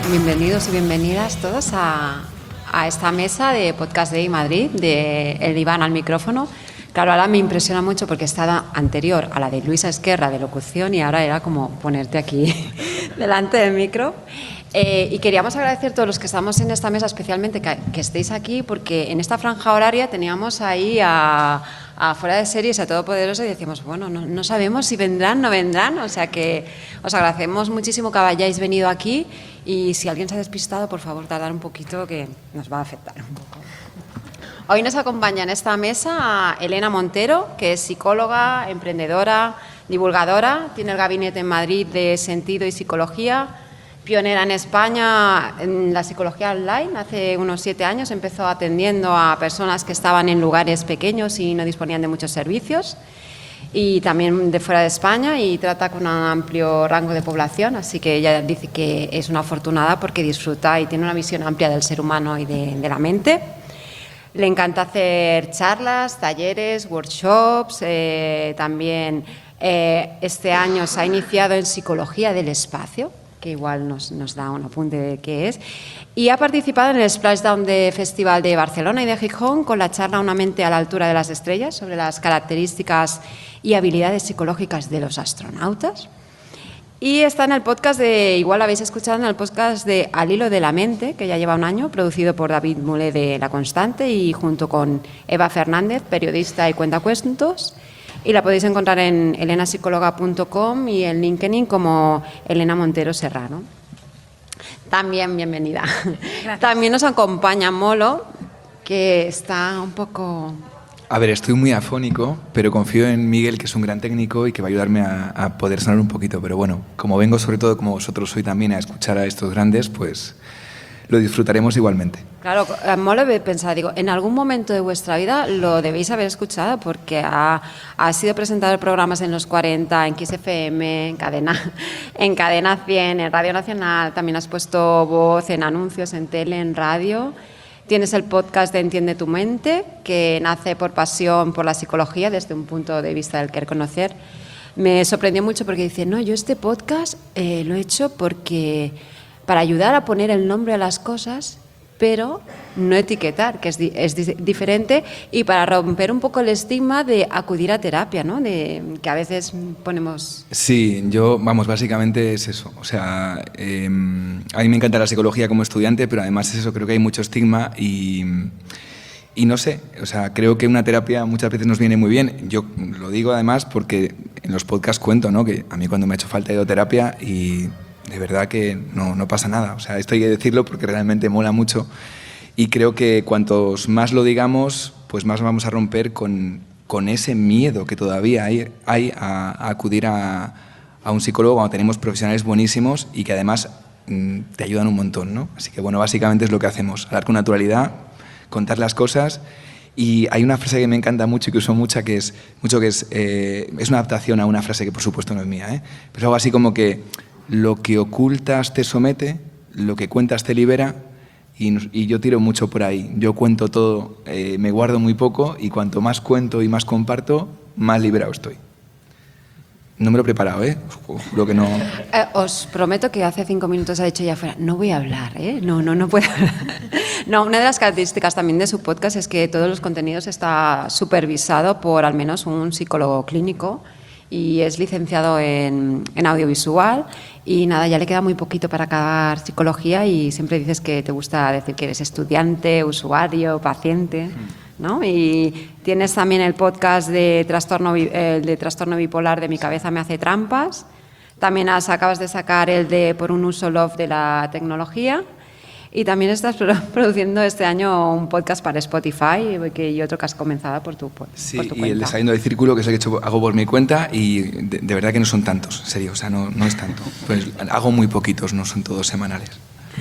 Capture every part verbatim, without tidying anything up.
Bienvenidos y bienvenidas todos a, a esta mesa de Podcast Day Madrid, de el Iván al micrófono. Claro, ahora me impresiona mucho porque estaba anterior a la de Luisa Esquerra de locución y ahora era como ponerte aquí delante del micro. Eh, y queríamos agradecer a todos los que estamos en esta mesa, especialmente que, que estéis aquí, porque en esta franja horaria teníamos ahí a, a Fuera de Series, a Todopoderoso, y decíamos, bueno, no, no sabemos si vendrán, no vendrán, o sea que os agradecemos muchísimo que hayáis venido aquí y si alguien se ha despistado, por favor, tardar un poquito que nos va a afectar un poco. Hoy nos acompaña en esta mesa Elena Montero, que es psicóloga, emprendedora, divulgadora, tiene el gabinete en Madrid de Sentido y Psicología, pionera en España en la psicología online. Hace unos siete años empezó atendiendo a personas que estaban en lugares pequeños y no disponían de muchos servicios, y también de fuera de España, y trata con un amplio rango de población, así que ella dice que es una afortunada porque disfruta y tiene una visión amplia del ser humano y de, de la mente. Le encanta hacer charlas, talleres, workshops, eh, también eh, este año se ha iniciado en Psicología del Espacio, que igual nos, nos da un apunte de qué es, y ha participado en el Splashdown de Festival de Barcelona y de Gijón con la charla Una mente a la altura de las estrellas sobre las características y habilidades psicológicas de los astronautas. Y está en el podcast de, igual habéis escuchado en el podcast de Al hilo de la mente, que ya lleva un año, producido por David Mulé de La Constante y junto con Eva Fernández, periodista y cuentacuentos. Y la podéis encontrar en elena psicóloga punto com y en LinkedIn como Elena Montero Serrano. También bienvenida. Gracias. También nos acompaña Molo, que está un poco... A ver, estoy muy afónico, pero confío en Miguel, que es un gran técnico y que va a ayudarme a, a poder sonar un poquito. Pero bueno, como vengo sobre todo, como vosotros hoy también, a escuchar a estos grandes, pues lo disfrutaremos igualmente. Claro, Molo he pensado, digo, en algún momento de vuestra vida lo debéis haber escuchado porque ha, ha sido presentador de programas en Los cuarenta, en Kiss F M, en Cadena, en Cadena cien, en Radio Nacional, también has puesto voz en anuncios, en tele, en radio. Tienes el podcast de Entiende tu mente, que nace por pasión por la psicología desde un punto de vista del querer conocer. Me sorprendió mucho porque dice, no, yo este podcast eh, lo he hecho porque para ayudar a poner el nombre a las cosas, pero no etiquetar, que es, di es di diferente, y para romper un poco el estigma de acudir a terapia, ¿no? De que a veces ponemos... Sí, yo, vamos, básicamente es eso. O sea, eh, a mí me encanta la psicología como estudiante, pero además es eso, creo que hay mucho estigma y, y no sé, o sea, creo que una terapia muchas veces nos viene muy bien. Yo lo digo además porque en los podcasts cuento, ¿no? Que a mí cuando me ha hecho falta he ido a terapia y... de verdad que no, no pasa nada. O sea, esto hay que decirlo porque realmente mola mucho y creo que cuantos más lo digamos, pues más vamos a romper con, con ese miedo que todavía hay, hay a, a acudir a, a un psicólogo cuando tenemos profesionales buenísimos y que además mmm, te ayudan un montón, ¿no? Así que bueno, básicamente es lo que hacemos, hablar con naturalidad, contar las cosas. Y hay una frase que me encanta mucho y que uso mucho, que es, mucho que es, eh, es una adaptación a una frase que por supuesto no es mía, ¿eh? Pero algo así como que lo que ocultas te somete, lo que cuentas te libera, y, y yo tiro mucho por ahí. Yo cuento todo, eh, me guardo muy poco, y cuanto más cuento y más comparto, más liberado estoy. No me lo he preparado, ¿eh? Os juro que no... Eh, os prometo que hace cinco minutos ha dicho ya fuera, no voy a hablar, ¿eh? No, no, no puedo hablar. No, una de las características también de su podcast es que todos los contenidos está supervisado por al menos un psicólogo clínico, y es licenciado en, en audiovisual y nada, ya le queda muy poquito para acabar psicología y siempre dices que te gusta decir que eres estudiante, usuario, paciente, ¿no? Y tienes también el podcast de trastorno, el de trastorno bipolar de Mi cabeza me hace trampas, también has, acabas de sacar el de Por un uso love de la tecnología. Y también estás produciendo este año un podcast para Spotify que, y otro que has comenzado por tu, sí, por tu cuenta. Sí, y cuenta. el de Saliendo del Círculo, que es el que hecho, hago por mi cuenta, y de, de verdad que no son tantos, en serio, o sea, no, no es tanto. Pues hago muy poquitos, no son todos semanales.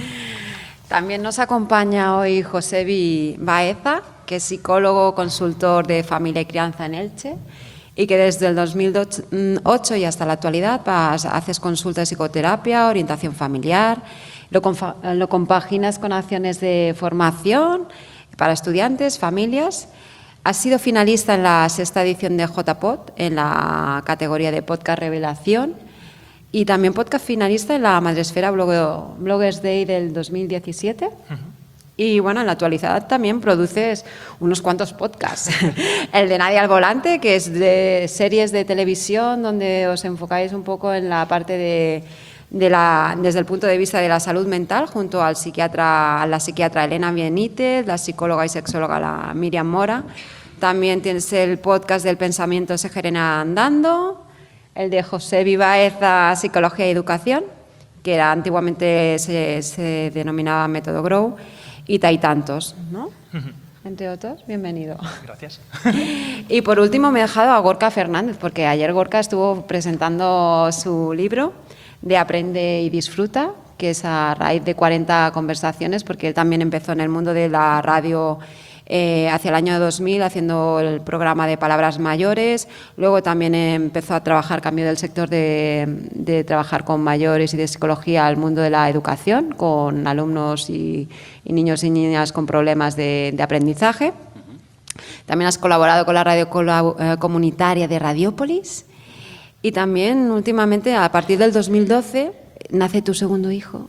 También nos acompaña hoy Josebi Baeza, que es psicólogo, consultor de familia y crianza en Elche, y que desde el dos mil ocho y hasta la actualidad vas, haces consulta de psicoterapia, orientación familiar. Lo, lo compaginas con acciones de formación para estudiantes, familias. Has sido finalista en la sexta edición de J P O D en la categoría de Podcast Revelación y también podcast finalista en la Madresfera Blog- Bloggers Day del dos mil diecisiete. Uh-huh. Y bueno, en la actualidad también produces unos cuantos podcasts. El de Nadie al Volante, que es de series de televisión donde os enfocáis un poco en la parte de, de la, desde el punto de vista de la salud mental, junto al psiquiatra, a la psiquiatra Elena Benítez, la psicóloga y sexóloga la Miriam Mora. También tienes el podcast del pensamiento se genera andando, el de José Vivaeza, Psicología y Educación, que era antiguamente se, se denominaba Método Grow, y Taitantos, ¿no? Uh-huh. Entre otros, bienvenido. Gracias. Y por último me he dejado a Gorka Fernández, porque ayer Gorka estuvo presentando su libro de Aprende y Disfruta, que es a raíz de cuarenta conversaciones, porque él también empezó en el mundo de la radio Eh, hacia el año dos mil haciendo el programa de Palabras Mayores, luego también empezó a trabajar, cambió del sector de, de trabajar con mayores y de psicología al mundo de la educación, con alumnos y, y niños y niñas con problemas de, de aprendizaje. También has colaborado con la radio comunitaria de Radiópolis y también últimamente, a partir del dos mil doce, nace tu segundo hijo.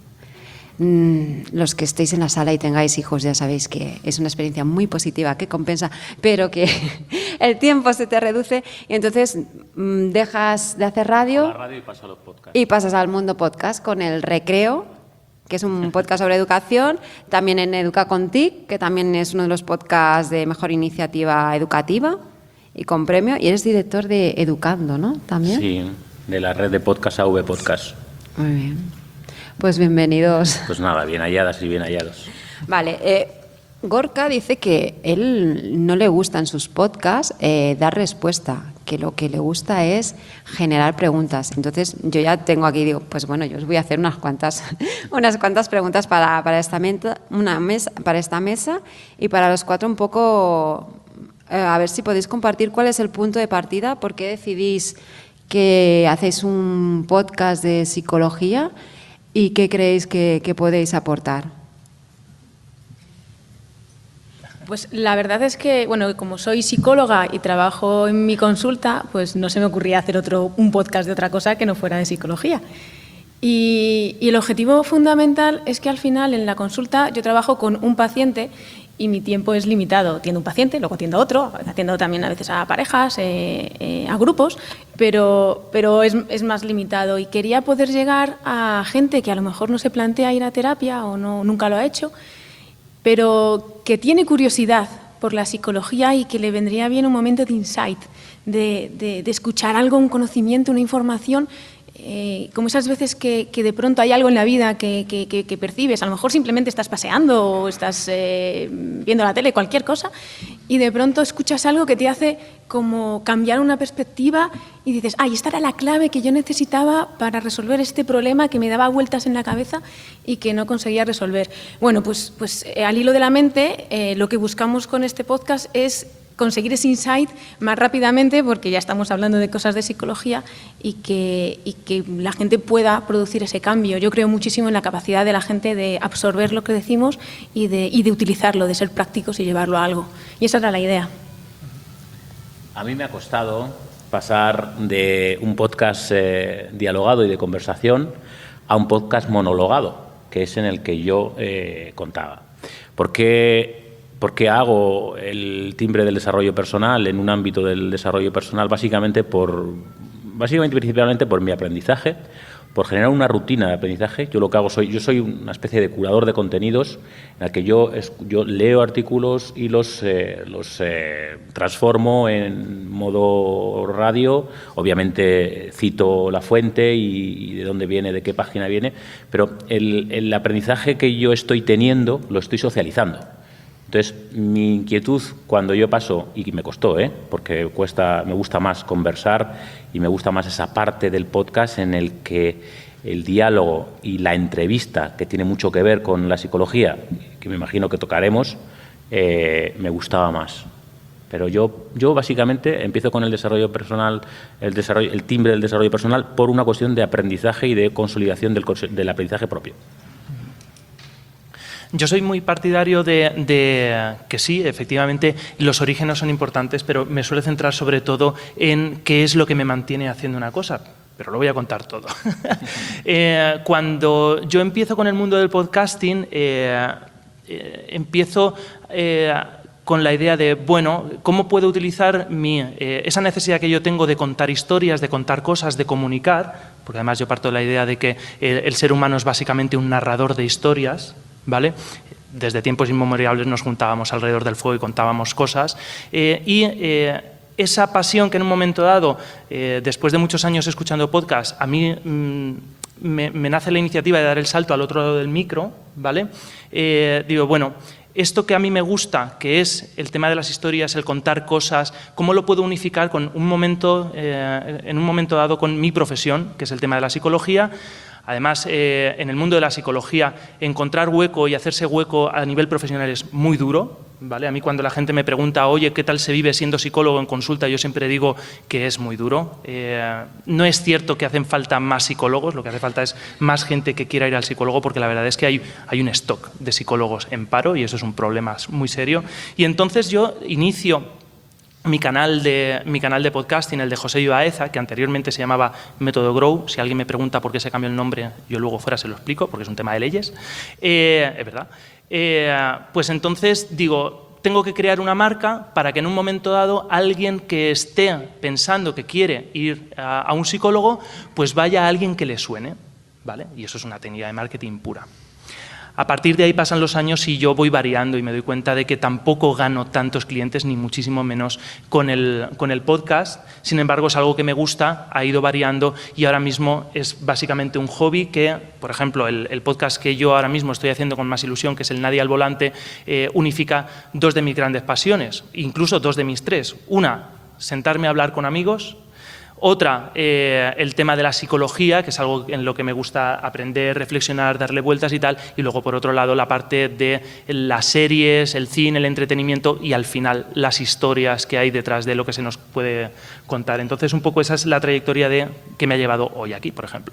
Los que estéis en la sala y tengáis hijos ya sabéis que es una experiencia muy positiva, que compensa, pero que el tiempo se te reduce y entonces dejas de hacer radio, la radio y, pasas a los podcasts. y pasas al mundo podcast con El Recreo, que es un podcast sobre educación, también en Educa con T I C, que también es uno de los podcasts de mejor iniciativa educativa y con premio, y eres director de Educando, ¿no? También. Sí, de la red de podcast A V Podcast. Muy bien. Pues bienvenidos. Pues nada, bien halladas y bien hallados. Vale, eh, Gorka dice que él no le gusta en sus podcasts eh, dar respuesta, que lo que le gusta es generar preguntas. Entonces yo ya tengo aquí, digo, pues bueno, yo os voy a hacer unas cuantas, unas cuantas preguntas para, para, esta meta, una mesa, para esta mesa y para los cuatro un poco, eh, a ver si podéis compartir cuál es el punto de partida, por qué decidís que hacéis un podcast de psicología. ¿Y qué creéis que, que podéis aportar? Pues la verdad es que, bueno, como soy psicóloga y trabajo en mi consulta, pues no se me ocurría hacer otro, un podcast de otra cosa que no fuera de psicología. Y, y el objetivo fundamental es que al final en la consulta yo trabajo con un paciente y mi tiempo es limitado. Atiendo un paciente, luego atiendo a otro, atiendo también a veces a parejas, eh, eh, a grupos, pero, pero es, es más limitado. Y quería poder llegar a gente que a lo mejor no se plantea ir a terapia o no, nunca lo ha hecho, pero que tiene curiosidad por la psicología y que le vendría bien un momento de insight, de, de, de escuchar algo, un conocimiento, una información. Eh, como esas veces que, que de pronto hay algo en la vida que, que, que, que percibes, a lo mejor simplemente estás paseando o estás eh, viendo la tele, cualquier cosa, y de pronto escuchas algo que te hace como cambiar una perspectiva y dices, ay, esta era la clave que yo necesitaba para resolver este problema que me daba vueltas en la cabeza y que no conseguía resolver. Bueno, pues, pues eh, al hilo de la mente, eh, lo que buscamos con este podcast es conseguir ese insight más rápidamente, porque ya estamos hablando de cosas de psicología, y que, y que la gente pueda producir ese cambio. Yo creo muchísimo en la capacidad de la gente de absorber lo que decimos y de, y de utilizarlo, de ser prácticos y llevarlo a algo. Y esa era la idea. A mí me ha costado pasar de un podcast eh, dialogado y de conversación a un podcast monologado, que es en el que yo eh, contaba. Porque Porque hago el timbre del desarrollo personal en un ámbito del desarrollo personal básicamente por, básicamente principalmente por mi aprendizaje, por generar una rutina de aprendizaje. Yo lo que hago soy, yo soy una especie de curador de contenidos en el que yo, yo leo artículos y los, eh, los eh, transformo en modo radio. Obviamente cito la fuente y, y de dónde viene, de qué página viene, pero el, el aprendizaje que yo estoy teniendo lo estoy socializando. Entonces, mi inquietud cuando yo paso, y me costó, ¿eh? porque cuesta, me gusta más conversar y me gusta más esa parte del podcast en el que el diálogo y la entrevista, que tiene mucho que ver con la psicología, que me imagino que tocaremos, eh, me gustaba más. Pero yo, yo básicamente empiezo con el desarrollo personal, el, desarrollo, el timbre del desarrollo personal por una cuestión de aprendizaje y de consolidación del, del aprendizaje propio. Yo soy muy partidario de, de que sí, efectivamente, los orígenes son importantes, pero me suelo centrar sobre todo en qué es lo que me mantiene haciendo una cosa. pero lo voy a contar todo. eh, cuando yo empiezo con el mundo del podcasting, eh, eh, empiezo eh, con la idea de, bueno, ¿cómo puedo utilizar mi, eh, esa necesidad que yo tengo de contar historias, de contar cosas, de comunicar? Porque además yo parto de la idea de que el, el ser humano es básicamente un narrador de historias, ¿vale? Desde tiempos inmemoriales nos juntábamos alrededor del fuego y contábamos cosas. Eh, y eh, esa pasión que en un momento dado, eh, después de muchos años escuchando podcast, a mí mmm, me, me nace la iniciativa de dar el salto al otro lado del micro, ¿vale? Eh, digo, bueno, esto que a mí me gusta, que es el tema de las historias, el contar cosas, ¿cómo lo puedo unificar con un momento, eh, en un momento dado con mi profesión, que es el tema de la psicología? Además, eh, en el mundo de la psicología, encontrar hueco y hacerse hueco a nivel profesional es muy duro, ¿vale? A mí cuando la gente me pregunta, oye, ¿qué tal se vive siendo psicólogo en consulta? Yo siempre digo que es muy duro. Eh, no es cierto que hacen falta más psicólogos, lo que hace falta es más gente que quiera ir al psicólogo, porque la verdad es que hay, hay un stock de psicólogos en paro y eso es un problema muy serio. Y entonces yo inicio Mi canal, de, mi canal de podcasting, el de José Ibaeza, que anteriormente se llamaba Método Grow. Si alguien me pregunta por qué se cambió el nombre, yo luego fuera se lo explico, porque es un tema de leyes. Eh, es verdad. Eh, pues entonces digo, tengo que crear una marca para que en un momento dado alguien que esté pensando que quiere ir a, a un psicólogo, pues vaya a alguien que le suene, ¿vale? Y eso es una técnica de marketing pura. A partir de ahí pasan los años y yo voy variando y me doy cuenta de que tampoco gano tantos clientes, ni muchísimo menos con el, con el podcast. Sin embargo, es algo que me gusta, ha ido variando y ahora mismo es básicamente un hobby que, por ejemplo, el, el podcast que yo ahora mismo estoy haciendo con más ilusión, que es el Nadie al Volante, eh, unifica dos de mis grandes pasiones, incluso dos de mis tres. Una, sentarme a hablar con amigos. Otra, eh, el tema de la psicología, que es algo en lo que me gusta aprender, reflexionar, darle vueltas y tal. Y luego, por otro lado, la parte de las series, el cine, el entretenimiento y, al final, las historias que hay detrás de lo que se nos puede contar. Entonces, un poco esa es la trayectoria de que me ha llevado hoy aquí, por ejemplo.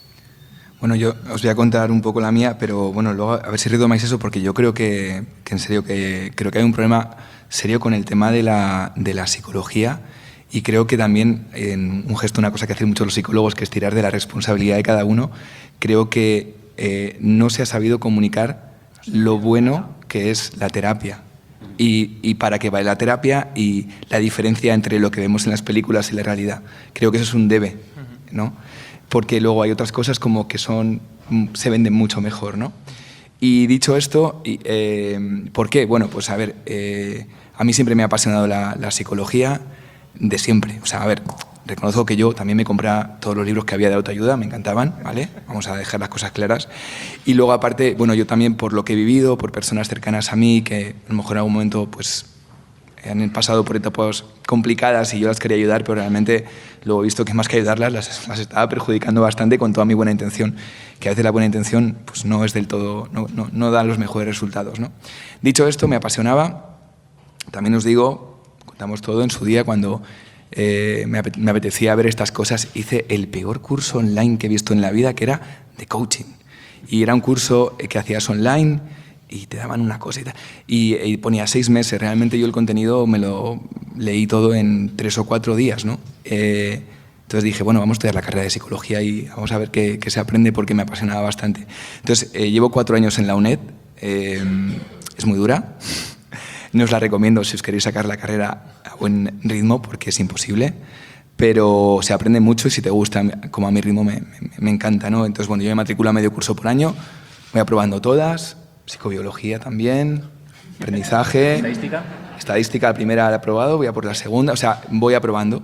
Bueno, yo os voy a contar un poco la mía, pero bueno, luego a ver si retomáis eso, porque yo creo que, que en serio, que creo que hay un problema serio con el tema de la, de la psicología. Y creo que también, en un gesto, una cosa que hacen muchos los psicólogos, que es tirar de la responsabilidad de cada uno, creo que eh, no se ha sabido comunicar lo bueno que es la terapia. Y, y para qué vale la terapia y la diferencia entre lo que vemos en las películas y la realidad. Creo que eso es un debe, ¿no? Porque luego hay otras cosas como que son, se venden mucho mejor, ¿no? Y dicho esto, eh, ¿por qué? Bueno, pues a ver, eh, a mí siempre me ha apasionado la, la psicología, de siempre. O sea, a ver, reconozco que yo también me compraba todos los libros que había de autoayuda, me encantaban, ¿vale? Vamos a dejar las cosas claras. Y luego, aparte, bueno, yo también por lo que he vivido, por personas cercanas a mí, que a lo mejor en algún momento, pues, han pasado por etapas complicadas y yo las quería ayudar, pero realmente luego he visto que más que ayudarlas, las, las estaba perjudicando bastante con toda mi buena intención, que a veces la buena intención, pues, no es del todo, no, no, no da los mejores resultados, ¿no? Dicho esto, me apasionaba. También os digo, contamos todo en su día, cuando eh, me apetecía ver estas cosas, hice el peor curso online que he visto en la vida, que era de coaching. Y era un curso que hacías online y te daban una cosa y tal. Y, y ponía seis meses. Realmente yo el contenido me lo leí todo en tres o cuatro días, ¿no? Eh, entonces dije, bueno, vamos a estudiar la carrera de psicología y vamos a ver qué, qué se aprende, porque me apasionaba bastante. Entonces, eh, llevo cuatro años en la UNED. Eh, es muy dura. No os la recomiendo si os queréis sacar la carrera a buen ritmo, porque es imposible, pero se aprende mucho y si te gusta, como a mi ritmo, me, me, me encanta, ¿no? Entonces, bueno, yo me matriculo a medio curso por año, voy aprobando todas, psicobiología también, aprendizaje... ¿Estadística? Estadística, la primera la he aprobado, voy a por la segunda, o sea, voy aprobando.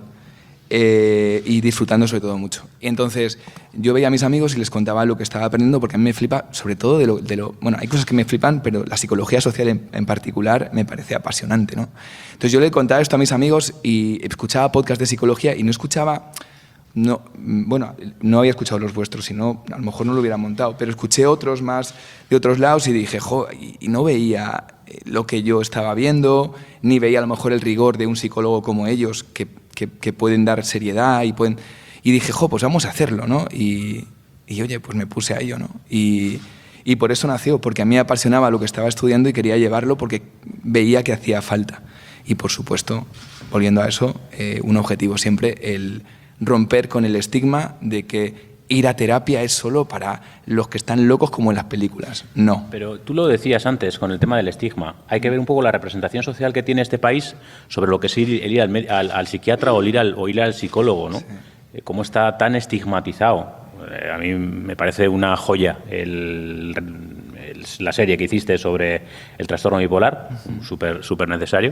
Eh, y disfrutando sobre todo mucho. Y entonces yo veía a mis amigos y les contaba lo que estaba aprendiendo, porque a mí me flipa sobre todo de lo, de lo... Bueno, hay cosas que me flipan, pero la psicología social en, en particular me parece apasionante, ¿no? Entonces yo le contaba esto a mis amigos y escuchaba podcasts de psicología y no escuchaba... No, bueno, no había escuchado los vuestros, si no, a lo mejor no lo hubiera montado, pero escuché otros más de otros lados y dije, jo, y, y no veía lo que yo estaba viendo, ni veía a lo mejor el rigor de un psicólogo como ellos, que, que, que pueden dar seriedad y pueden... Y dije, jo, pues vamos a hacerlo, ¿no? Y, y oye, pues me puse a ello, ¿no? Y, y por eso nació, porque a mí me apasionaba lo que estaba estudiando y quería llevarlo porque veía que hacía falta. Y por supuesto, volviendo a eso, eh, un objetivo siempre, el romper con el estigma de que ir a terapia es solo para los que están locos como en las películas. No. Pero tú lo decías antes con el tema del estigma. Hay que ver un poco la representación social que tiene este país sobre lo que es ir, el ir al, al, al psiquiatra o ir al, o ir al psicólogo, ¿no? Sí. Cómo está tan estigmatizado. Eh, a mí me parece una joya el, el, la serie que hiciste sobre el trastorno bipolar, súper súper necesario.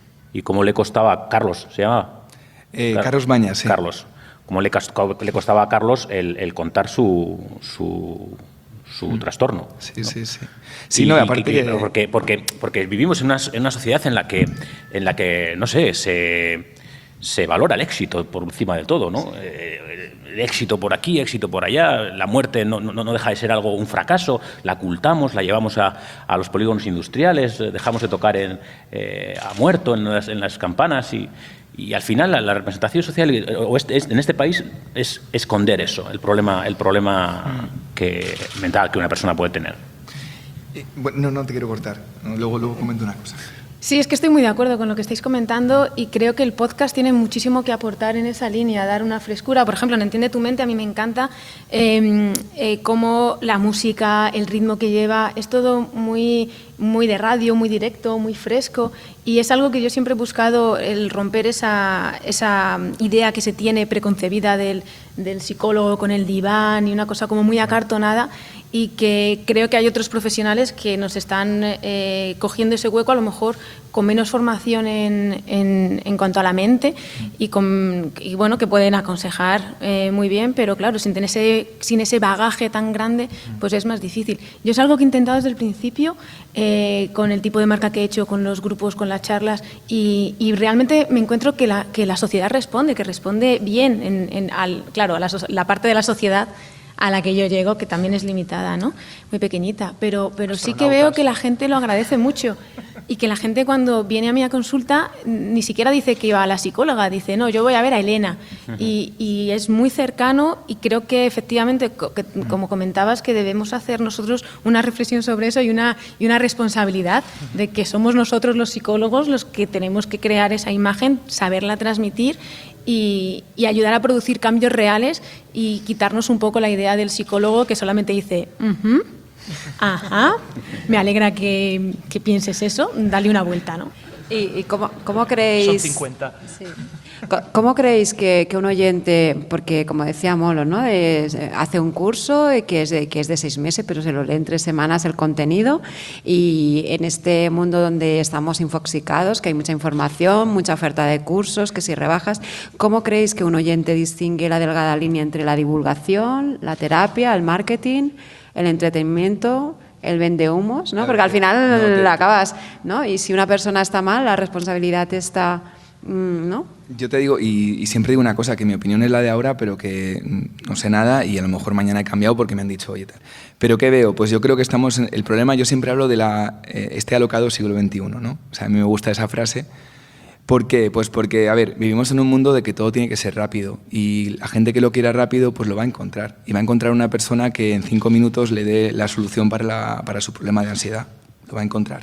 Y cómo le costaba a Carlos, ¿se llamaba? Eh, Carlos Bañas, sí. Carlos. Cómo le, le costaba a Carlos el, el contar su, su, su mm. trastorno. Sí, ¿no? sí, sí. Sí, y, no, y, aparte que, que... porque, porque, porque vivimos en una, en una sociedad en la que, en la que no sé, se, se valora el éxito por encima de todo, ¿no? Eh, el éxito por aquí, éxito por allá, la muerte no, no, no deja de ser algo, un fracaso, la ocultamos, la llevamos a, a los polígonos industriales, dejamos de tocar en, eh, a muerto en las, en las campanas y... Y al final la, la representación social en este país es esconder eso, el problema, el problema que, mental que una persona puede tener. Eh, bueno, no, no te quiero cortar, luego, luego comento una cosa. Sí, es que estoy muy de acuerdo con lo que estáis comentando y creo que el podcast tiene muchísimo que aportar en esa línea, dar una frescura. Por ejemplo, en Entiende tu mente a mí me encanta eh, eh, cómo la música, el ritmo que lleva, es todo muy, muy de radio, muy directo, muy fresco y es algo que yo siempre he buscado, el romper esa, esa idea que se tiene preconcebida del, del psicólogo con el diván y una cosa como muy acartonada y que creo que hay otros profesionales que nos están eh, cogiendo ese hueco, a lo mejor con menos formación en, en, en cuanto a la mente y, con, y bueno, que pueden aconsejar eh, muy bien, pero claro, sin, tener ese, sin ese bagaje tan grande, pues es más difícil. Yo es algo que he intentado desde el principio, eh, con el tipo de marca que he hecho, con los grupos, con las charlas, y, y realmente me encuentro que la, que la sociedad responde, que responde bien, en, en, al, claro, a la, la parte de la sociedad a la que yo llego, que también es limitada, ¿no? Muy pequeñita, pero, pero sí que veo que la gente lo agradece mucho y que la gente cuando viene a mi consulta ni siquiera dice que iba a la psicóloga, dice, no, yo voy a ver a Elena. Y, y es muy cercano y creo que efectivamente, que, como comentabas, que debemos hacer nosotros una reflexión sobre eso y una, y una responsabilidad de que somos nosotros los psicólogos los que tenemos que crear esa imagen, saberla transmitir Y, y ayudar a producir cambios reales y quitarnos un poco la idea del psicólogo que solamente dice, uh-huh, ajá, me alegra que, que pienses eso, dale una vuelta, ¿no? ¿Y, y cómo, cómo creéis? Son cincuenta. Sí. ¿Cómo creéis que, que un oyente, porque como decía Molo, ¿no? De, hace un curso que es, de, que es de seis meses, pero se lo lee en tres semanas el contenido y en este mundo donde estamos infoxicados, que hay mucha información, mucha oferta de cursos, que si rebajas, ¿cómo creéis que un oyente distingue la delgada línea entre la divulgación, la terapia, el marketing, el entretenimiento, el vendehumos, ¿no? Porque al final no, te... la acabas, ¿no? Y si una persona está mal, la responsabilidad está... ¿no? Yo te digo, y, y siempre digo una cosa, que mi opinión es la de ahora, pero que no sé nada y a lo mejor mañana he cambiado porque me han dicho, oye, tal. ¿Pero qué veo? Pues yo creo que estamos en el problema, yo siempre hablo de la, eh, este alocado siglo veintiuno, ¿no? O sea, a mí me gusta esa frase. ¿Por qué? Pues porque, a ver, vivimos en un mundo de que todo tiene que ser rápido y la gente que lo quiera rápido pues lo va a encontrar. Y va a encontrar una persona que en cinco minutos le dé la solución para, la, para su problema de ansiedad. Lo va a encontrar.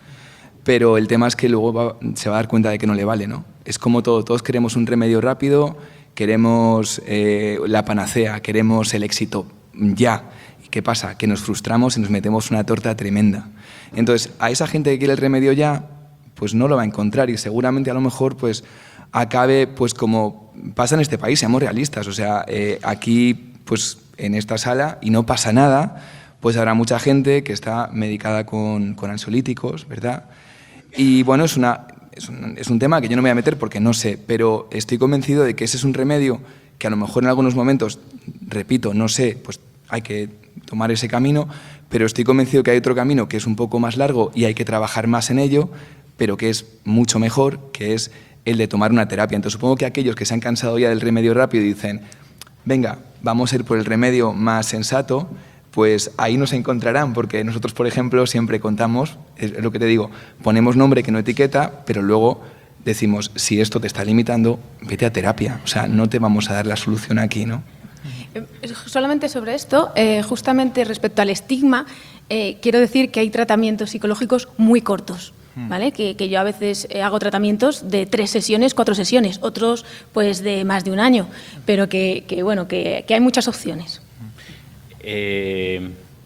Pero el tema es que luego va, se va a dar cuenta de que no le vale, ¿no? Es como todo, todos queremos un remedio rápido, queremos eh, la panacea, queremos el éxito ya. ¿Y qué pasa? Que nos frustramos y nos metemos una torta tremenda. Entonces, a esa gente que quiere el remedio ya, pues no lo va a encontrar y seguramente a lo mejor pues acabe pues como pasa en este país, seamos realistas. O sea, eh, aquí pues en esta sala, y no pasa nada, pues habrá mucha gente que está medicada con, con ansiolíticos, ¿verdad? Y bueno, es, una, es, un, es un tema que yo no me voy a meter porque no sé, pero estoy convencido de que ese es un remedio que a lo mejor en algunos momentos, repito, no sé, pues hay que tomar ese camino, pero estoy convencido que hay otro camino que es un poco más largo y hay que trabajar más en ello, pero que es mucho mejor, que es el de tomar una terapia. Entonces supongo que aquellos que se han cansado ya del remedio rápido y dicen, venga, vamos a ir por el remedio más sensato, pues ahí nos encontrarán, porque nosotros, por ejemplo, siempre contamos, es lo que te digo, ponemos nombre que no etiqueta, pero luego decimos, si esto te está limitando, vete a terapia, o sea, no te vamos a dar la solución aquí, ¿no? Solamente sobre esto, eh, justamente respecto al estigma, eh, quiero decir que hay tratamientos psicológicos muy cortos. ¿vale? Que, que yo a veces hago tratamientos de tres sesiones, cuatro sesiones, otros pues de más de un año, pero que, que bueno, que, que hay muchas opciones. Eh,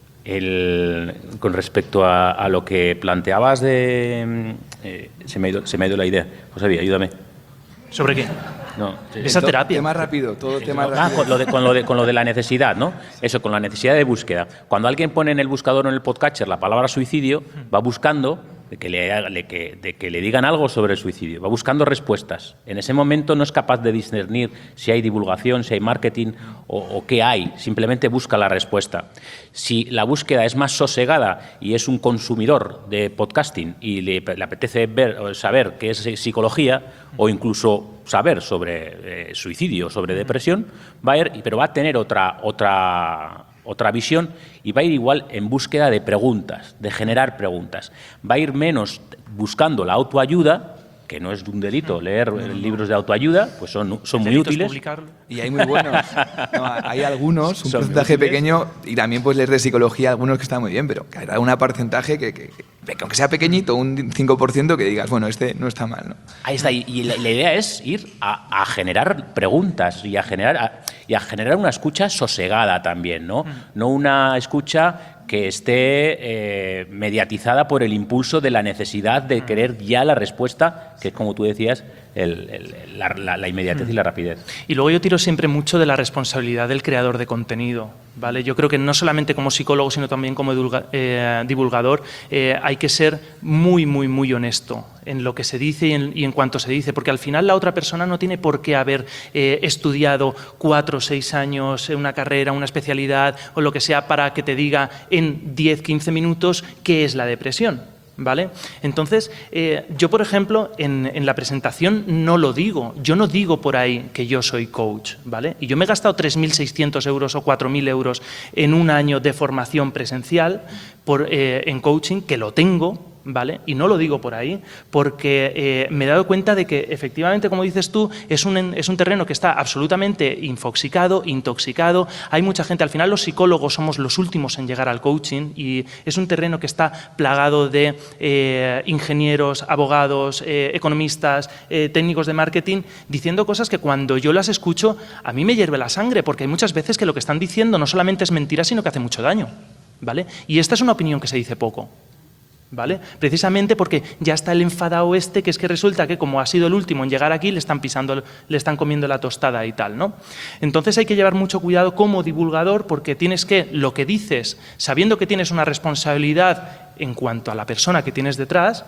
el, con respecto a, a lo que planteabas de... Eh, se, me ha ido, se me ha ido la idea. José, ayúdame. ¿Sobre qué? No, esa terapia. Tema rápido, todo tema Ah, rápido. con lo, de, con, lo de, con lo de la necesidad, ¿no? Eso, con la necesidad de búsqueda. Cuando alguien pone en el buscador o en el podcatcher la palabra suicidio, va buscando de que, le, de, que, de que le digan algo sobre el suicidio, va buscando respuestas. En ese momento no es capaz de discernir si hay divulgación, si hay marketing o, o qué hay, simplemente busca la respuesta. Si la búsqueda es más sosegada y es un consumidor de podcasting y le, le apetece ver, saber qué es psicología o incluso saber sobre eh, suicidio, sobre depresión, va a ir, pero va a tener otra, otra, otra visión y va a ir igual en búsqueda de preguntas, de generar preguntas. Va a ir menos buscando la autoayuda, que no es un delito leer no, no, no. libros de autoayuda, pues son, son muy útiles. Publicarlo. Y hay muy buenos. No, hay algunos, un son porcentaje pequeño, y también pues leer de psicología algunos que están muy bien, pero que hay un porcentaje que, que, que, aunque sea pequeñito, un cinco por ciento, que digas, bueno, este no está mal, ¿no? Ahí está, y la, la idea es ir a, a generar preguntas y a generar, a, y a generar una escucha sosegada también, ¿no? Mm. No una escucha que esté eh, mediatizada por el impulso de la necesidad de querer ya la respuesta, que es, como tú decías, el, el, la, la, la inmediatez mm. y la rapidez. Y luego yo tiro siempre mucho de la responsabilidad del creador de contenido, ¿vale? Yo creo que no solamente como psicólogo, sino también como divulga, eh, divulgador, eh, hay que ser muy, muy, muy honesto en lo que se dice y en, y en cuanto se dice, porque al final la otra persona no tiene por qué haber eh, estudiado cuatro o seis años, una carrera, una especialidad o lo que sea para que te diga en diez, quince minutos qué es la depresión, ¿vale? Entonces, eh, yo, por ejemplo, en, en la presentación no lo digo. Yo no digo por ahí que yo soy coach, ¿vale? Y yo me he gastado tres mil seiscientos euros o cuatro mil euros en un año de formación presencial por, eh, en coaching, que lo tengo, ¿vale? Y no lo digo por ahí, porque eh, me he dado cuenta de que, efectivamente, como dices tú, es un, es un terreno que está absolutamente infoxicado, intoxicado. Hay mucha gente, al final los psicólogos somos los últimos en llegar al coaching y es un terreno que está plagado de eh, ingenieros, abogados, eh, economistas, eh, técnicos de marketing, diciendo cosas que cuando yo las escucho a mí me hierve la sangre, porque hay muchas veces que lo que están diciendo no solamente es mentira, sino que hace mucho daño, ¿vale? Y esta es una opinión que se dice poco, ¿vale? Precisamente porque ya está el enfadado este, que es que resulta que como ha sido el último en llegar aquí, le están pisando, le están comiendo la tostada y tal, ¿no? Entonces hay que llevar mucho cuidado como divulgador, porque tienes que, lo que dices, sabiendo que tienes una responsabilidad en cuanto a la persona que tienes detrás,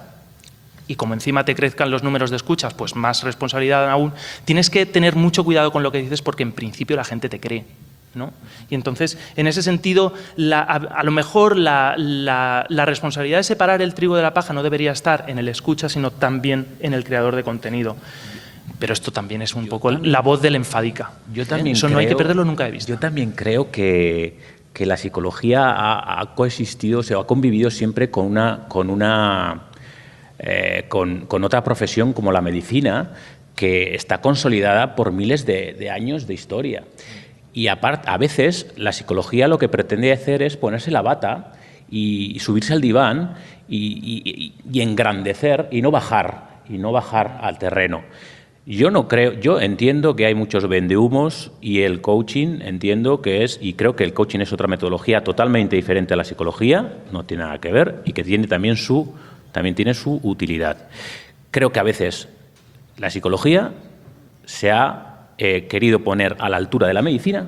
y como encima te crezcan los números de escuchas, pues más responsabilidad aún, tienes que tener mucho cuidado con lo que dices, porque en principio la gente te cree, ¿no? Y entonces, en ese sentido, la, a, a lo mejor la, la, la responsabilidad de separar el trigo de la paja no debería estar en el escucha, sino también en el creador de contenido. Pero esto también es un yo poco también, la voz del enfadica. Yo también Eso creo, no hay que perderlo nunca de vista. Yo también creo que, que la psicología ha, ha coexistido, o sea, ha convivido siempre con una, con, una eh, con, con otra profesión como la medicina, que está consolidada por miles de, de años de historia. Y aparte, a veces la psicología lo que pretende hacer es ponerse la bata y, y subirse al diván y, y, y engrandecer y no bajar, y no bajar al terreno. Yo no creo, yo entiendo que hay muchos vendehumos y el coaching entiendo que es, y creo que el coaching es otra metodología totalmente diferente a la psicología, no tiene nada que ver, y que tiene también su, también tiene su utilidad. Creo que a veces la psicología se ha Eh, querido poner a la altura de la medicina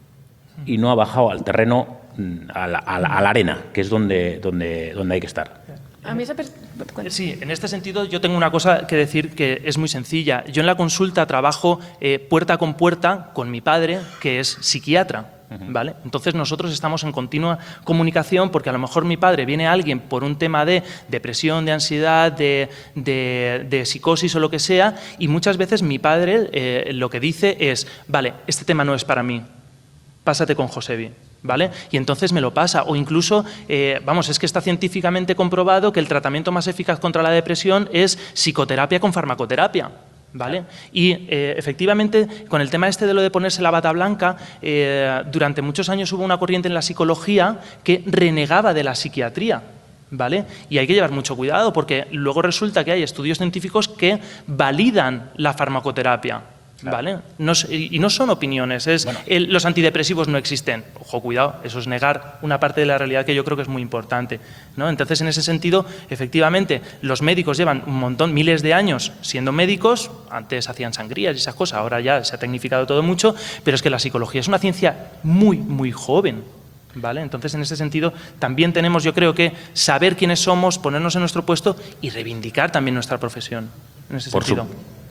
y no ha bajado al terreno, a la, a la, a la arena, que es donde, donde, donde hay que estar. A mí esa sí, en este sentido yo tengo una cosa que decir que es muy sencilla. Yo en la consulta trabajo eh, puerta con puerta con mi padre, que es psiquiatra. ¿Vale? Entonces nosotros estamos en continua comunicación, porque a lo mejor mi padre viene a alguien por un tema de depresión, de ansiedad, de, de, de psicosis o lo que sea, y muchas veces mi padre eh, lo que dice es, vale, este tema no es para mí, pásate con Josebi, ¿vale? Y entonces me lo pasa, o incluso, eh, vamos, es que está científicamente comprobado que el tratamiento más eficaz contra la depresión es psicoterapia con farmacoterapia. ¿Vale? Y eh, efectivamente, con el tema este de lo de ponerse la bata blanca, eh, durante muchos años hubo una corriente en la psicología que renegaba de la psiquiatría, ¿vale? Y hay que llevar mucho cuidado porque luego resulta que hay estudios científicos que validan la farmacoterapia. Claro. ¿Vale? No, y no son opiniones, es bueno. el, los antidepresivos no existen. Ojo, cuidado, eso es negar una parte de la realidad que yo creo que es muy importante, ¿no? Entonces, en ese sentido, efectivamente, los médicos llevan un montón, miles de años siendo médicos, antes hacían sangrías y esas cosas, ahora ya se ha tecnificado todo mucho, pero es que la psicología es una ciencia muy, muy joven. ¿Vale? Entonces, en ese sentido, también tenemos, yo creo que, saber quiénes somos, ponernos en nuestro puesto y reivindicar también nuestra profesión, en ese Por sentido. Su...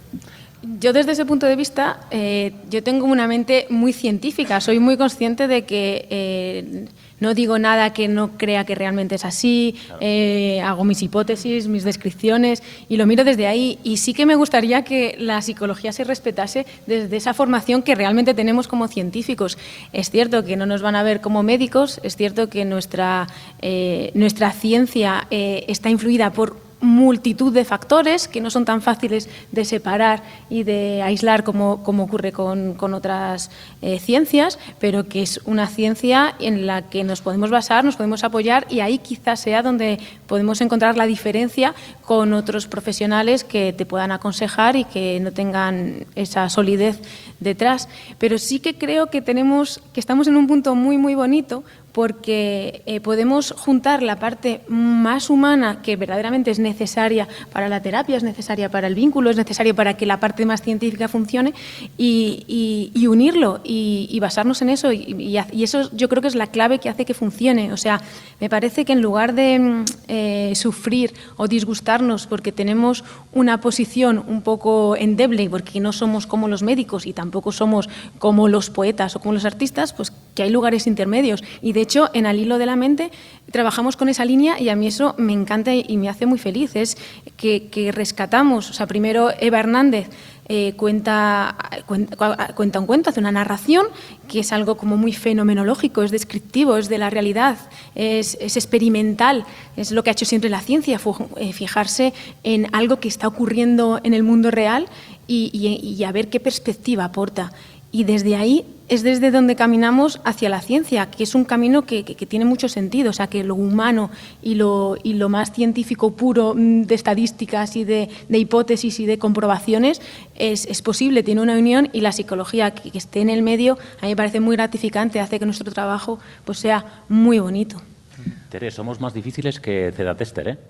Yo desde ese punto de vista, eh, yo tengo una mente muy científica, soy muy consciente de que eh, no digo nada que no crea que realmente es así, eh, hago mis hipótesis, mis descripciones y lo miro desde ahí, y sí que me gustaría que la psicología se respetase desde esa formación que realmente tenemos como científicos. Es cierto que no nos van a ver como médicos, es cierto que nuestra, eh, nuestra ciencia eh, está influida por multitud de factores que no son tan fáciles de separar y de aislar como, como ocurre con, con otras eh, ciencias, pero que es una ciencia en la que nos podemos basar, nos podemos apoyar, y ahí quizás sea donde podemos encontrar la diferencia con otros profesionales que te puedan aconsejar y que no tengan esa solidez detrás. Pero sí que creo que tenemos, que estamos en un punto muy, muy bonito, porque eh, podemos juntar la parte más humana que verdaderamente es necesaria para la terapia, es necesaria para el vínculo, es necesaria para que la parte más científica funcione, y, y, y unirlo y, y basarnos en eso, y, y, y eso yo creo que es la clave que hace que funcione. O sea, me parece que en lugar de eh, sufrir o disgustarnos porque tenemos una posición un poco endeble, porque no somos como los médicos y tampoco somos como los poetas o como los artistas, pues que hay lugares intermedios. Y de De hecho, en Al hilo de la mente trabajamos con esa línea y a mí eso me encanta y me hace muy feliz. Es que, que rescatamos, o sea, primero Eva Hernández eh, cuenta, cuenta, cuenta un cuento, hace una narración que es algo como muy fenomenológico, es descriptivo, es de la realidad, es, es experimental, es lo que ha hecho siempre la ciencia, fijarse en algo que está ocurriendo en el mundo real y, y, y a ver qué perspectiva aporta. Y desde ahí es desde donde caminamos hacia la ciencia, que es un camino que, que, que tiene mucho sentido. O sea, que lo humano y lo, y lo más científico puro de estadísticas y de, de hipótesis y de comprobaciones es, es posible, tiene una unión, y la psicología que, que esté en el medio a mí me parece muy gratificante, hace que nuestro trabajo pues, sea muy bonito. Tere, somos más difíciles que Cedatester, ¿eh?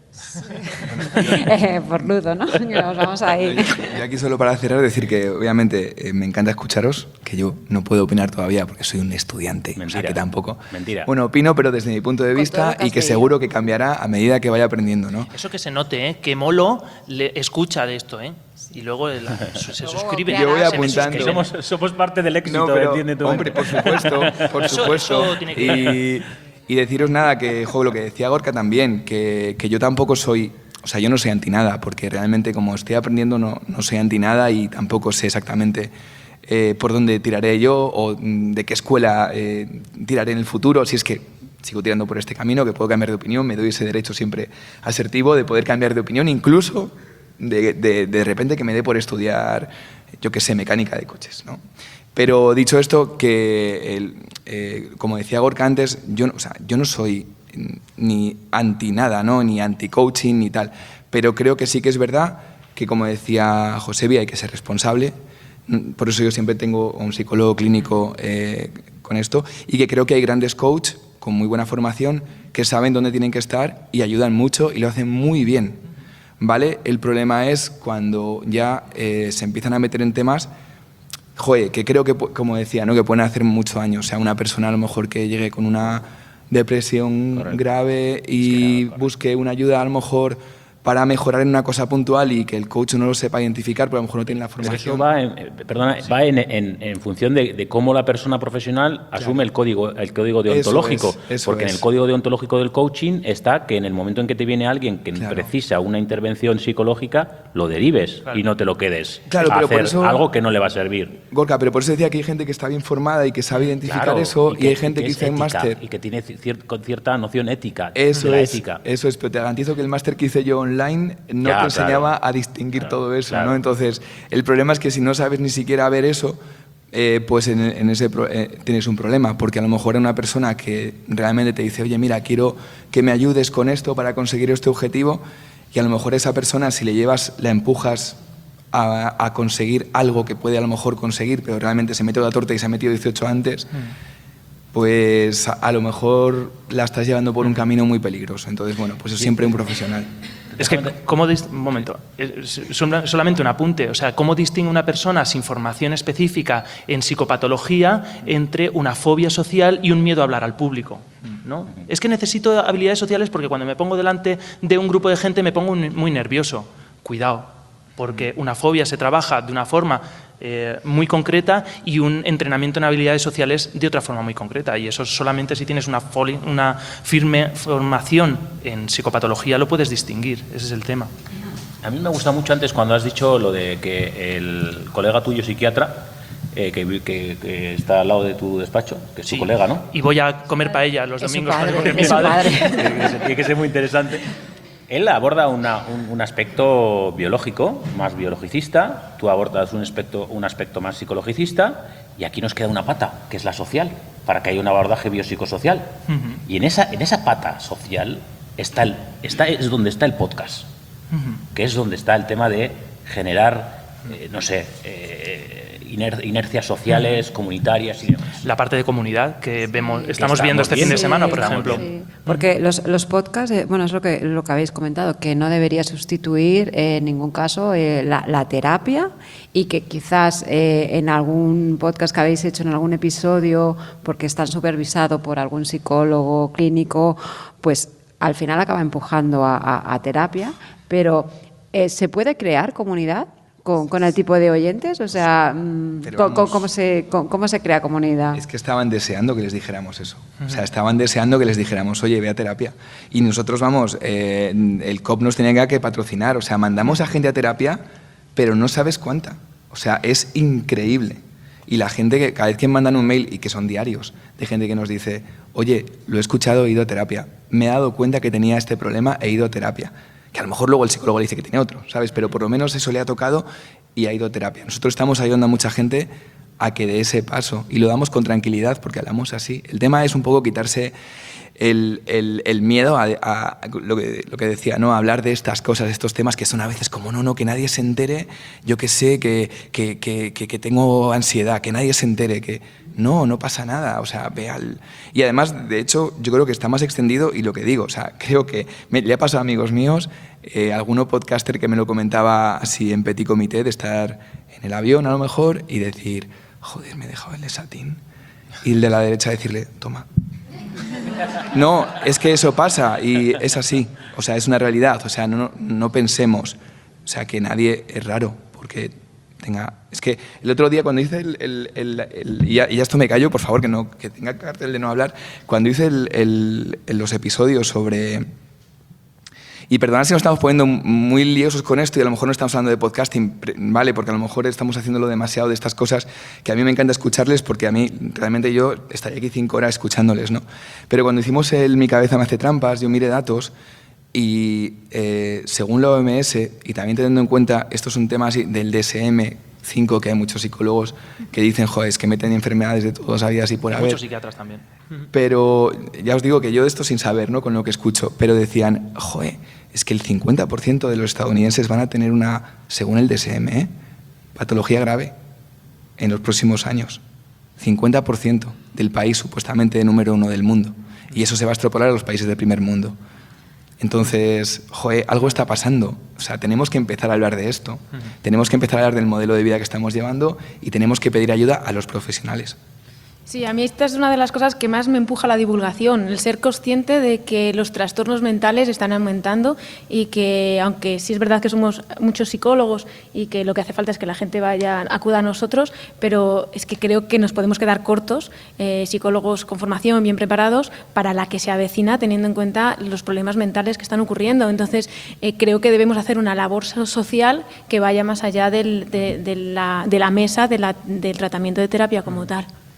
eh por ludo, ¿no? Nos vamos a ir. Yo aquí solo para cerrar decir que obviamente eh, me encanta escucharos, que yo no puedo opinar todavía porque soy un estudiante, mentira, o sea que tampoco. Mentira. Bueno, opino, pero desde mi punto de vista, y que seguro que cambiará a medida que vaya aprendiendo, ¿no? Eso que se note, ¿eh? Que Molo le escucha de esto, ¿eh? Y luego el, se suscribe. Yo voy apuntando. Que somos, somos parte del éxito, no, pero, ¿entiendes tú? Hombre, por supuesto, por eso, supuesto. Eso tiene que y, y deciros nada, que jo, lo que decía Gorka también, que, que yo tampoco soy, o sea, yo no soy anti nada, porque realmente como estoy aprendiendo no, no soy anti nada y tampoco sé exactamente eh, por dónde tiraré yo o de qué escuela eh, tiraré en el futuro, si es que sigo tirando por este camino, que puedo cambiar de opinión, me doy ese derecho siempre asertivo de poder cambiar de opinión, incluso de, de, de repente que me dé por estudiar, yo qué sé, mecánica de coches, ¿no? Pero dicho esto, que el, eh, como decía Gorka antes, yo, o sea, yo no soy ni anti nada, ¿no? Ni anti coaching ni tal, pero creo que sí que es verdad que, como decía Josebi, hay que ser responsable. Por eso yo siempre tengo un psicólogo clínico eh, con esto, y que creo que hay grandes coaches con muy buena formación que saben dónde tienen que estar y ayudan mucho y lo hacen muy bien, ¿vale? El problema es cuando ya eh, se empiezan a meter en temas, joder, que creo que, como decía, ¿no? Que pueden hacer mucho daño. O sea, una persona a lo mejor que llegue con una depresión Correcto. grave y Correcto. busque una ayuda a lo mejor para mejorar en una cosa puntual y que el coach no lo sepa identificar, pero a lo mejor no tiene la formación. Pero eso va en, perdona, sí. va en, en, en función de, de cómo la persona profesional asume claro. el código el código deontológico. Eso es, eso porque es. En el código deontológico del coaching está que en el momento en que te viene alguien que claro. precisa una intervención psicológica, lo derives claro. y no te lo quedes claro, a pero hacer por eso, algo que no le va a servir. Gorka, pero por eso decía que hay gente que está bien formada y que sabe identificar claro, eso, y, que, y hay gente y que, que hizo el máster. Y que tiene cier, con cierta noción ética. Eso de la es, ética. Eso es, pero te garantizo que el máster que hice yo online no Ya, te enseñaba claro, a distinguir claro, todo eso, claro. ¿no? Entonces, el problema es que si no sabes ni siquiera ver eso, eh, pues en, en ese pro, eh, tienes un problema, porque a lo mejor una persona que realmente te dice, oye, mira, quiero que me ayudes con esto para conseguir este objetivo, y a lo mejor esa persona, si le llevas, la empujas a, a conseguir algo que puede a lo mejor conseguir, pero realmente se mete la torta y se ha metido dieciocho antes, mm. pues a, a lo mejor la estás llevando por un camino muy peligroso. Entonces, bueno, pues es siempre un profesional. Es que, ¿cómo un momento, solamente un apunte, o sea, ¿cómo distingue una persona sin formación específica en psicopatología entre una fobia social y un miedo a hablar al público? ¿No? Es que necesito habilidades sociales porque cuando me pongo delante de un grupo de gente me pongo muy nervioso. Cuidado, porque una fobia se trabaja de una forma eh, muy concreta y un entrenamiento en habilidades sociales de otra forma muy concreta. Y eso solamente si tienes una, una firme formación en psicopatología lo puedes distinguir. Ese es el tema. A mí me gusta mucho antes cuando has dicho lo de que el colega tuyo psiquiatra, eh, que, que, que está al lado de tu despacho, que es sí. tu colega, ¿no? Y voy a comer paella los es domingos. Su padre, porque es mi su padre. padre. Tiene que ser muy interesante. Él aborda una, un, un aspecto biológico, más biologicista, tú abordas un aspecto, un aspecto más psicologicista, y aquí nos queda una pata, que es la social, para que haya un abordaje biopsicosocial. Uh-huh. Y en esa, en esa pata social está el, está, es donde está el podcast, uh-huh. que es donde está el tema de generar, eh, no sé, eh, iner, inercias sociales, uh-huh. comunitarias y demás. La parte de comunidad que vemos, sí, estamos que viendo este viendo, fin de semana, por ejemplo. Sí. Porque los, los podcasts, eh, bueno, es lo que, lo que habéis comentado, que no debería sustituir eh, en ningún caso eh, la, la terapia, y que quizás eh, en algún podcast que habéis hecho, en algún episodio, porque están supervisados por algún psicólogo clínico, pues al final acaba empujando a, a, a terapia, pero eh, ¿se puede crear comunidad con, con el tipo de oyentes? O sea, vamos, ¿cómo, cómo, se, cómo, ¿cómo se crea comunidad? Es que estaban deseando que les dijéramos eso. Uh-huh. O sea, estaban deseando que les dijéramos, oye, ve a terapia. Y nosotros, vamos, eh, el C O P nos tenía que patrocinar. O sea, mandamos a gente a terapia, pero no sabes cuánta. O sea, es increíble. Y la gente, que cada vez que mandan un mail, y que son diarios, de gente que nos dice, oye, lo he escuchado, he ido a terapia. Me he dado cuenta que tenía este problema, he ido a terapia. Que a lo mejor luego el psicólogo le dice que tiene otro, ¿sabes? Pero por lo menos eso le ha tocado y ha ido a terapia. Nosotros estamos ayudando a mucha gente a que dé ese paso, y lo damos con tranquilidad porque hablamos así. El tema es un poco quitarse el, el, el miedo a, a, a lo, que, lo que decía, ¿no? A hablar de estas cosas, de estos temas que son a veces como, no, no, que nadie se entere, yo que sé, que, que, que, que, que tengo ansiedad, que nadie se entere, que no, no pasa nada, o sea, ve al... Y además, de hecho, yo creo que está más extendido, y lo que digo, o sea, creo que me, le ha pasado a amigos míos, eh, alguno podcaster que me lo comentaba así en petit comité, de estar en el avión a lo mejor y decir, joder, me he dejado el de satín, y el de la derecha decirle, toma. No, es que eso pasa y es así, o sea, es una realidad, o sea, no, no pensemos, o sea, que nadie es raro, porque tenga... Es que el otro día cuando hice el... el, el, el y, ya, y ya esto me callo, por favor, que, no, que tenga cartel de no hablar, cuando hice el, el, el, los episodios sobre... Y perdonad si nos estamos poniendo muy liosos con esto y a lo mejor no estamos hablando de podcasting, ¿vale? Porque a lo mejor estamos haciéndolo demasiado de estas cosas que a mí me encanta escucharles, porque a mí realmente yo estaría aquí cinco horas escuchándoles, ¿no? Pero cuando hicimos el Mi cabeza me hace trampas, yo miré datos y eh, según la O M S, y también teniendo en cuenta, esto es un tema así del D S M cinco, que hay muchos psicólogos que dicen, joder, es que meten enfermedades de todos habidas y por haber. Muchos psiquiatras también. Pero ya os digo que yo de esto sin saber, ¿no? Con lo que escucho, pero decían, joder, es que el cincuenta por ciento de los estadounidenses van a tener una, según el D S M, ¿eh? patología grave en los próximos años. cincuenta por ciento del país supuestamente número uno del mundo. Y eso se va a extrapolar a los países del primer mundo. Entonces, joder, algo está pasando. O sea, tenemos que empezar a hablar de esto. Uh-huh. Tenemos que empezar a hablar del modelo de vida que estamos llevando y tenemos que pedir ayuda a los profesionales. Sí, a mí esta es una de las cosas que más me empuja a la divulgación, el ser consciente de que los trastornos mentales están aumentando y que, aunque sí es verdad que somos muchos psicólogos y que lo que hace falta es que la gente vaya, acuda a nosotros, pero es que creo que nos podemos quedar cortos, eh, psicólogos con formación bien preparados para la que se avecina, teniendo en cuenta los problemas mentales que están ocurriendo. Entonces, eh, creo que debemos hacer una labor social que vaya más allá del, de, de, la, de la mesa de la, del tratamiento de terapia como tal.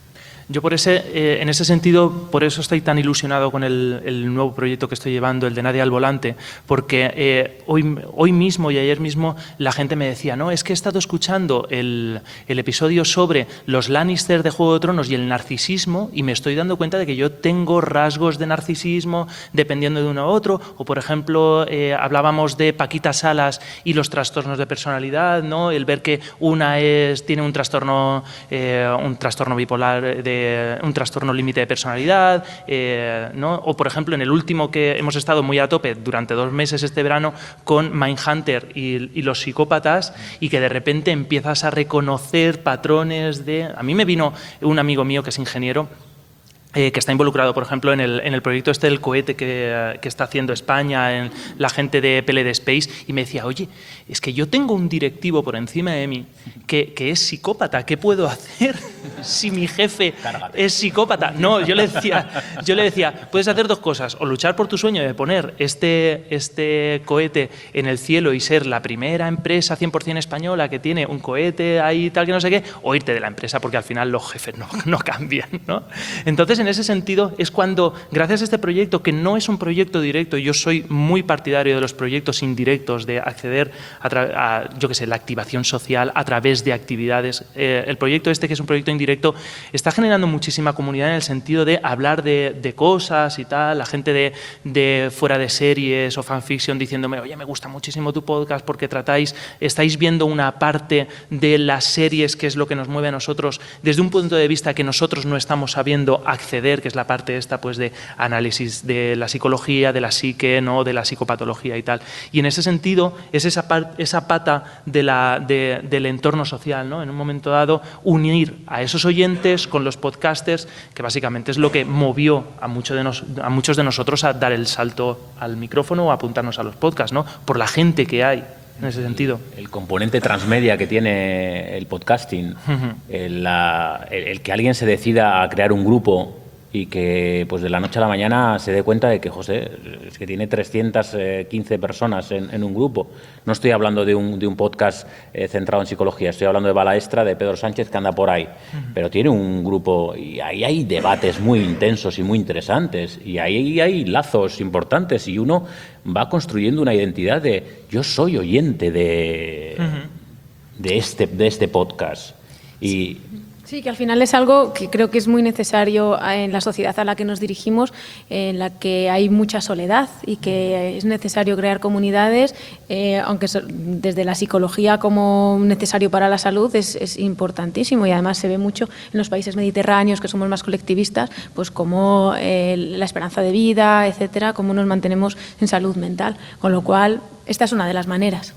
Yo por ese, eh, en ese sentido, por eso estoy tan ilusionado con el, el nuevo proyecto que estoy llevando, el de Nadie al Volante, porque eh, hoy, hoy mismo y ayer mismo la gente me decía, no, es que he estado escuchando el, el episodio sobre los Lannister de Juego de Tronos y el narcisismo y me estoy dando cuenta de que yo tengo rasgos de narcisismo dependiendo de uno a otro, o por ejemplo, eh, hablábamos de Paquita Salas y los trastornos de personalidad, ¿no? El ver que una es, tiene un trastorno, eh, un trastorno bipolar de un trastorno límite de personalidad, eh, ¿no? O por ejemplo en el último que hemos estado muy a tope durante dos meses este verano con Mindhunter y, y los psicópatas y que de repente empiezas a reconocer patrones de... A mí me vino un amigo mío que es ingeniero Eh, que está involucrado, por ejemplo, en el, en el proyecto este del cohete que, que está haciendo España, en la gente de P L D Space, y me decía, oye, es que yo tengo un directivo por encima de mí que, que es psicópata, ¿qué puedo hacer si mi jefe Cárgate. es psicópata? No, yo le decía, yo le decía, puedes hacer dos cosas, o luchar por tu sueño de poner este, este cohete en el cielo y ser la primera empresa cien por cien española que tiene un cohete ahí tal que no sé qué, o irte de la empresa porque al final los jefes no, no cambian, ¿no? Entonces, en ese sentido, es cuando, gracias a este proyecto, que no es un proyecto directo, yo soy muy partidario de los proyectos indirectos, de acceder a, a yo qué sé, la activación social a través de actividades. Eh, el proyecto este, que es un proyecto indirecto, está generando muchísima comunidad en el sentido de hablar de, de cosas y tal, la gente de, de fuera de series o fanfiction diciéndome, oye, me gusta muchísimo tu podcast porque tratáis, estáis viendo una parte de las series que es lo que nos mueve a nosotros desde un punto de vista que nosotros no estamos sabiendo acceder, que es la parte esta pues de análisis de la psicología, de la psique, ¿no? De la psicopatología y tal. Y en ese sentido es esa, par, esa pata de la, de, del entorno social, ¿no? En un momento dado, unir a esos oyentes con los podcasters, que básicamente es lo que movió a, mucho de nos, a muchos de nosotros a dar el salto al micrófono o a apuntarnos a los podcasts, ¿no? Por la gente que hay. En ese sentido. El, el componente transmedia que tiene el podcasting, uh-huh. el, la, el, el que alguien se decida a crear un grupo y que pues de la noche a la mañana se dé cuenta de que, José, es que tiene trescientas quince personas en, en un grupo. No estoy hablando de un, de un podcast eh, centrado en psicología, estoy hablando de Balaestra, de Pedro Sánchez, que anda por ahí. Uh-huh. Pero tiene un grupo y ahí hay debates muy intensos y muy interesantes y ahí hay lazos importantes y uno va construyendo una identidad de yo soy oyente de, uh-huh. de, este, de este podcast. Y... Sí. Sí, que al final es algo que creo que es muy necesario en la sociedad a la que nos dirigimos, en la que hay mucha soledad y que es necesario crear comunidades, eh, aunque desde la psicología como necesario para la salud es, es importantísimo y además se ve mucho en los países mediterráneos que somos más colectivistas, pues como eh, la esperanza de vida, etcétera, cómo nos mantenemos en salud mental, con lo cual esta es una de las maneras.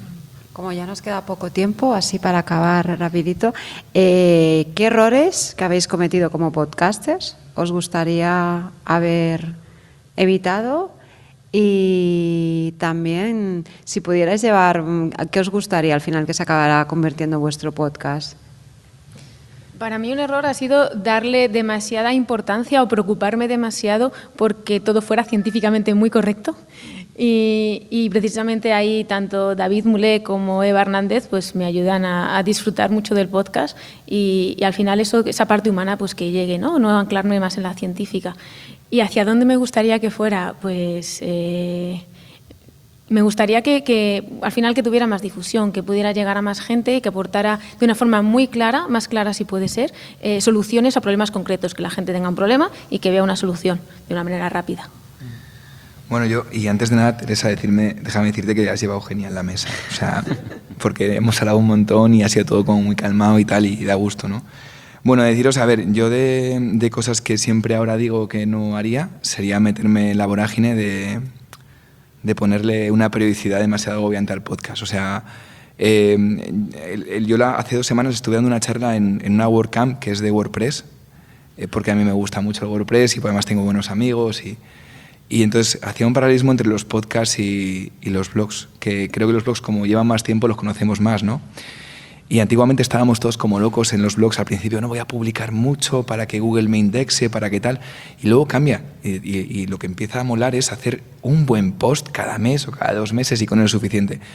Como ya nos queda poco tiempo, así para acabar rapidito, eh, ¿qué errores que habéis cometido como podcasters os gustaría haber evitado? Y también, si pudierais llevar, ¿qué os gustaría al final que se acabara convirtiendo vuestro podcast? Para mí un error ha sido darle demasiada importancia o preocuparme demasiado porque todo fuera científicamente muy correcto. Y, y precisamente ahí tanto David Mulé como Eva Hernández pues me ayudan a, a disfrutar mucho del podcast y, y al final eso, esa parte humana pues que llegue, ¿no? No anclarme más en la científica. ¿Y hacia dónde me gustaría que fuera? Pues eh, me gustaría que, que al final que tuviera más difusión, que pudiera llegar a más gente, que aportara de una forma muy clara, más clara si puede ser, eh, soluciones a problemas concretos, que la gente tenga un problema y que vea una solución de una manera rápida. Bueno, yo, y antes de nada, Teresa, decirme, déjame decirte que has llevado genial la mesa. O sea, porque hemos hablado un montón y ha sido todo como muy calmado y tal, y da gusto, ¿no? Bueno, deciros, a ver, yo de, de cosas que siempre ahora digo que no haría, sería meterme en la vorágine de, de ponerle una periodicidad demasiado agobiante al podcast. O sea, eh, el, el, yo la, hace dos semanas estuve dando una charla en, en una WordCamp que es de WordPress, eh, porque a mí me gusta mucho el WordPress y además tengo buenos amigos y... Y entonces hacía un paralelismo entre los podcasts y, y los blogs, que creo que los blogs, como llevan más tiempo, los conocemos más, ¿no? Y antiguamente estábamos todos como locos en los blogs al principio, no voy a publicar mucho para que Google me indexe, para que tal, y luego cambia. Y, y, y lo que empieza a molar es hacer un buen post cada mes o cada dos meses y con eso es suficiente.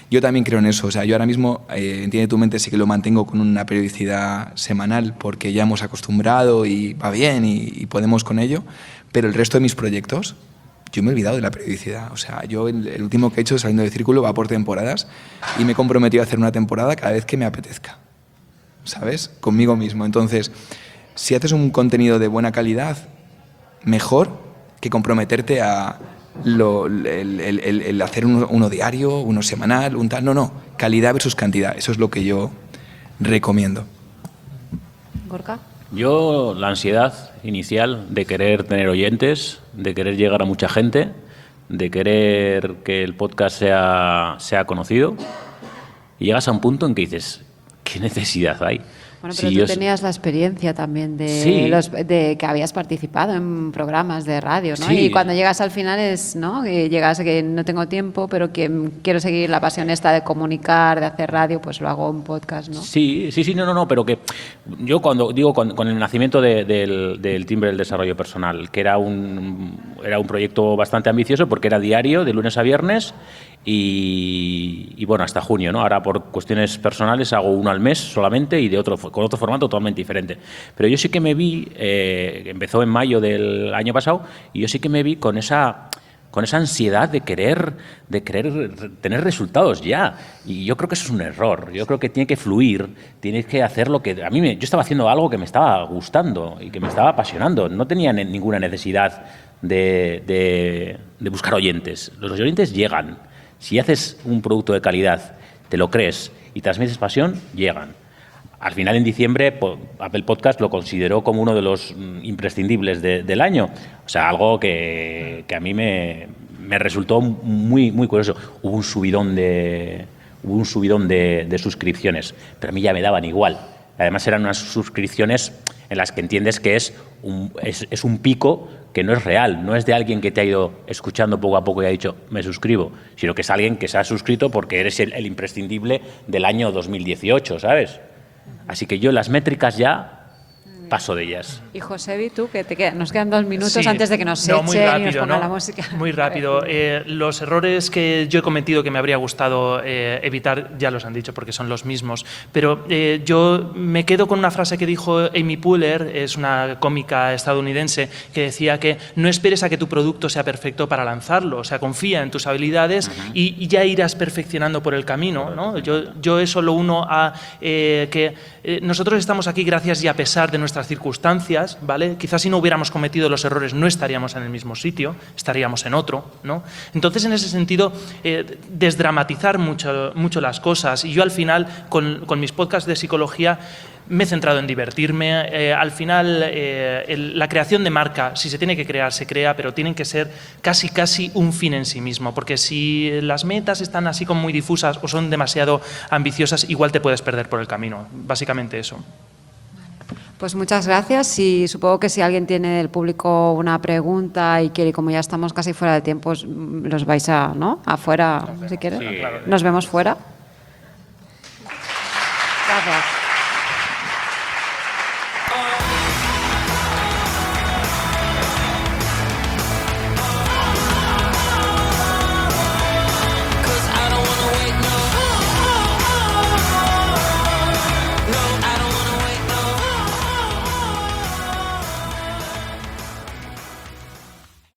yo también creo en eso. O sea, yo ahora mismo, eh, Entiende tu mente, sí que lo mantengo con una periodicidad semanal porque ya hemos acostumbrado y va bien y, y podemos con ello, pero el resto de mis proyectos, yo me he olvidado de la periodicidad. O sea, yo el, el último que he hecho saliendo de Círculo va por temporadas y me he comprometido a hacer una temporada cada vez que me apetezca, ¿sabes? Conmigo mismo. Entonces, si haces un contenido de buena calidad, mejor que comprometerte a lo, el, el, el, el hacer uno, uno diario, uno semanal, un tal. No, no, calidad versus cantidad. Eso es lo que yo recomiendo. Gorka. Yo, la ansiedad inicial de querer tener oyentes, de querer llegar a mucha gente, de querer que el podcast sea, sea conocido, y llegas a un punto en que dices, ¿qué necesidad hay? Bueno, pero si tú yo... tenías la experiencia también de, sí. los, de que habías participado en programas de radio, ¿no? Sí. Y cuando llegas al final es, ¿no? Que llegas a que no tengo tiempo, pero que quiero seguir la pasión esta de comunicar, de hacer radio, pues lo hago en podcast, ¿no? Sí, sí, sí, no, no, no, pero que yo cuando digo con, con el nacimiento de, del, del Timbre del Desarrollo Personal, que era un, era un proyecto bastante ambicioso porque era diario, de lunes a viernes, y, y bueno, hasta junio, ¿no? Ahora por cuestiones personales hago uno al mes solamente y de otro con otro formato totalmente diferente. Pero yo sí que me vi, eh, empezó en mayo del año pasado, y yo sí que me vi con esa, con esa ansiedad de querer, de querer tener resultados ya. Y yo creo que eso es un error. Yo creo que tiene que fluir, tienes que hacer lo que... A mí me, yo estaba haciendo algo que me estaba gustando y que me estaba apasionando. No tenía ne- ninguna necesidad de, de, de buscar oyentes. Los oyentes llegan. Si haces un producto de calidad, te lo crees y transmites pasión, llegan. Al final, en diciembre, Apple Podcast lo consideró como uno de los imprescindibles de, del año. O sea, algo que, que a mí me, me resultó muy, muy curioso. Hubo un subidón de, hubo un subidón de, de suscripciones, pero a mí ya me daban igual. Además, eran unas suscripciones en las que entiendes que es un, es, es un pico que no es real, no es de alguien que te ha ido escuchando poco a poco y ha dicho, me suscribo, sino que es alguien que se ha suscrito porque eres el, el imprescindible del año dos mil dieciocho, ¿sabes? Así que yo las métricas ya paso de ellas. Y Josebi, tú, que te quedan, nos quedan dos minutos Sí. antes de que nos No, echen muy y nos rápido, pongan ¿no? la música. Muy rápido. Eh, los errores que yo he cometido que me habría gustado eh, evitar, ya los han dicho porque son los mismos, pero eh, yo me quedo con una frase que dijo Amy Poehler, es una cómica estadounidense, que decía que no esperes a que tu producto sea perfecto para lanzarlo, o sea, confía en tus habilidades uh-huh. y, y ya irás perfeccionando por el camino, ¿no? Yo, yo eso lo uno a eh, que eh, nosotros estamos aquí gracias y a pesar de nuestras circunstancias, ¿vale? Quizás si no hubiéramos cometido los errores no estaríamos en el mismo sitio, estaríamos en otro, ¿no? Entonces, en ese sentido, eh, desdramatizar mucho, mucho las cosas. Y yo al final, con, con mis podcasts de psicología, me he centrado en divertirme. Eh, al final, eh, el, la creación de marca, si se tiene que crear, se crea, pero tienen que ser casi, casi un fin en sí mismo, porque si las metas están así como muy difusas o son demasiado ambiciosas, igual te puedes perder por el camino. Básicamente eso. Pues muchas gracias y supongo que si alguien tiene del público una pregunta y quiere, como ya estamos casi fuera de tiempo, los vais a, ¿no? Afuera, si quieres. Sí. Nos vemos fuera. Gracias.